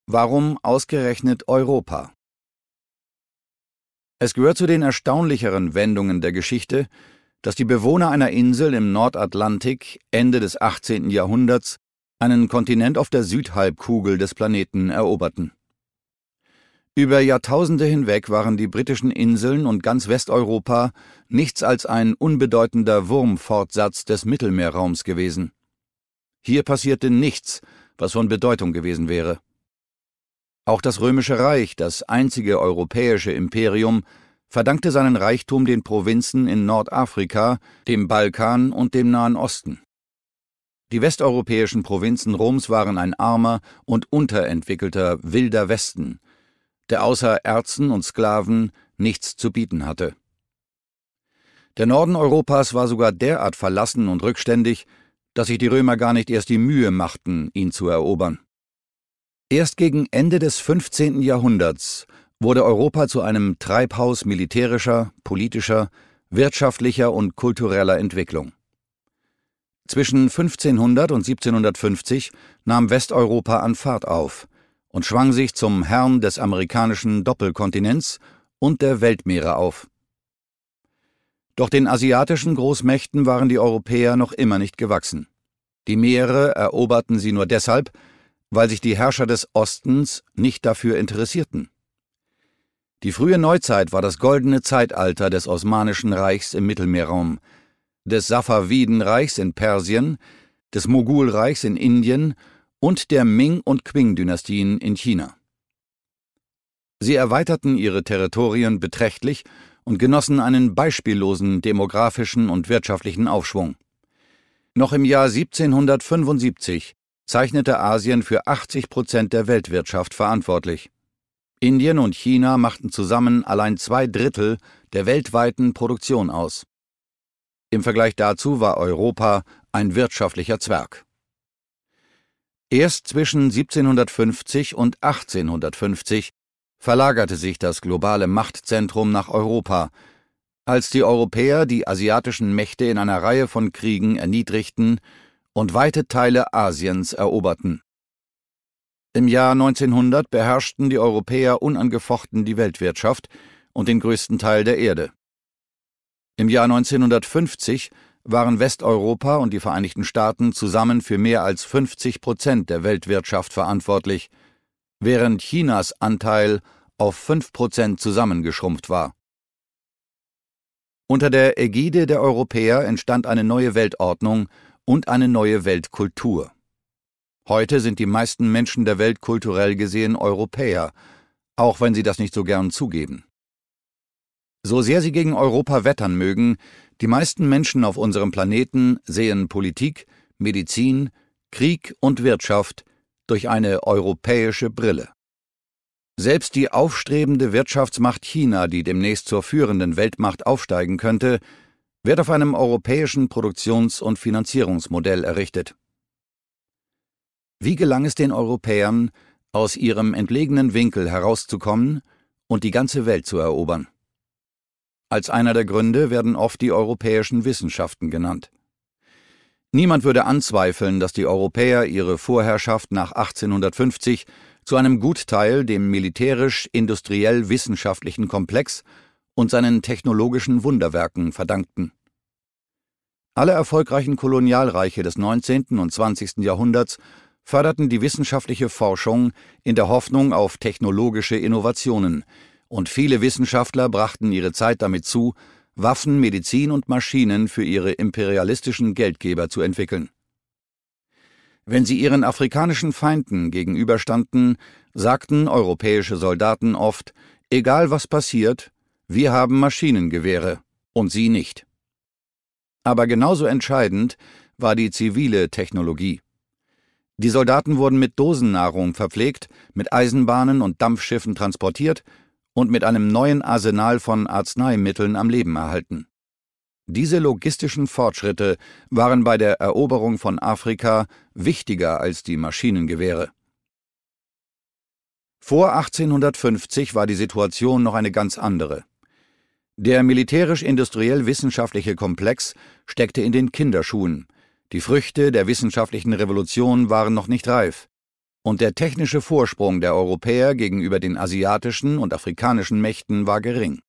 Warum ausgerechnet Europa? Es gehört zu den erstaunlicheren Wendungen der Geschichte, dass die Bewohner einer Insel im Nordatlantik Ende des 18. Jahrhunderts einen Kontinent auf der Südhalbkugel des Planeten eroberten. Über Jahrtausende hinweg waren die britischen Inseln und ganz Westeuropa nichts als ein unbedeutender Wurmfortsatz des Mittelmeerraums gewesen. Hier passierte nichts, was von Bedeutung gewesen wäre. Auch das Römische Reich, das einzige europäische Imperium, verdankte seinen Reichtum den Provinzen in Nordafrika, dem Balkan und dem Nahen Osten. Die westeuropäischen Provinzen Roms waren ein armer und unterentwickelter wilder Westen, der außer Erzen und Sklaven nichts zu bieten hatte. Der Norden Europas war sogar derart verlassen und rückständig, dass sich die Römer gar nicht erst die Mühe machten, ihn zu erobern. Erst gegen Ende des 15. Jahrhunderts wurde Europa zu einem Treibhaus militärischer, politischer, wirtschaftlicher und kultureller Entwicklung. Zwischen 1500 und 1750 nahm Westeuropa an Fahrt auf und schwang sich zum Herrn des amerikanischen Doppelkontinents und der Weltmeere auf. Doch den asiatischen Großmächten waren die Europäer noch immer nicht gewachsen. Die Meere eroberten sie nur deshalb, weil sich die Herrscher des Ostens nicht dafür interessierten. Die frühe Neuzeit war das goldene Zeitalter des Osmanischen Reichs im Mittelmeerraum, des Safavidenreichs in Persien, des Mogulreichs in Indien und der Ming- und Qing-Dynastien in China. Sie erweiterten ihre Territorien beträchtlich und genossen einen beispiellosen demografischen und wirtschaftlichen Aufschwung. Noch im Jahr 1775 zeichnete Asien für 80% der Weltwirtschaft verantwortlich. Indien und China machten zusammen allein 2/3 der weltweiten Produktion aus. Im Vergleich dazu war Europa ein wirtschaftlicher Zwerg. Erst zwischen 1750 und 1850 verlagerte sich das globale Machtzentrum nach Europa, als die Europäer die asiatischen Mächte in einer Reihe von Kriegen erniedrigten und weite Teile Asiens eroberten. Im Jahr 1900 beherrschten die Europäer unangefochten die Weltwirtschaft und den größten Teil der Erde. Im Jahr 1950 waren Westeuropa und die Vereinigten Staaten zusammen für mehr als 50% der Weltwirtschaft verantwortlich, während Chinas Anteil auf 5% zusammengeschrumpft war. Unter der Ägide der Europäer entstand eine neue Weltordnung und eine neue Weltkultur. Heute sind die meisten Menschen der Welt kulturell gesehen Europäer, auch wenn sie das nicht so gern zugeben. So sehr sie gegen Europa wettern mögen, die meisten Menschen auf unserem Planeten sehen Politik, Medizin, Krieg und Wirtschaft durch eine europäische Brille. Selbst die aufstrebende Wirtschaftsmacht China, die demnächst zur führenden Weltmacht aufsteigen könnte, wird auf einem europäischen Produktions- und Finanzierungsmodell errichtet. Wie gelang es den Europäern, aus ihrem entlegenen Winkel herauszukommen und die ganze Welt zu erobern? Als einer der Gründe werden oft die europäischen Wissenschaften genannt. Niemand würde anzweifeln, dass die Europäer ihre Vorherrschaft nach 1850 zu einem Gutteil dem militärisch-industriell-wissenschaftlichen Komplex und seinen technologischen Wunderwerken verdankten. Alle erfolgreichen Kolonialreiche des 19. und 20. Jahrhunderts förderten die wissenschaftliche Forschung in der Hoffnung auf technologische Innovationen, und viele Wissenschaftler brachten ihre Zeit damit zu, Waffen, Medizin und Maschinen für ihre imperialistischen Geldgeber zu entwickeln. Wenn sie ihren afrikanischen Feinden gegenüberstanden, sagten europäische Soldaten oft: Egal was passiert, wir haben Maschinengewehre und sie nicht. Aber genauso entscheidend war die zivile Technologie. Die Soldaten wurden mit Dosennahrung verpflegt, mit Eisenbahnen und Dampfschiffen transportiert und mit einem neuen Arsenal von Arzneimitteln am Leben erhalten. Diese logistischen Fortschritte waren bei der Eroberung von Afrika wichtiger als die Maschinengewehre. Vor 1850 war die Situation noch eine ganz andere. Der militärisch-industriell-wissenschaftliche Komplex steckte in den Kinderschuhen. Die Früchte der wissenschaftlichen Revolution waren noch nicht reif. und der technische Vorsprung der Europäer gegenüber den asiatischen und afrikanischen Mächten war gering.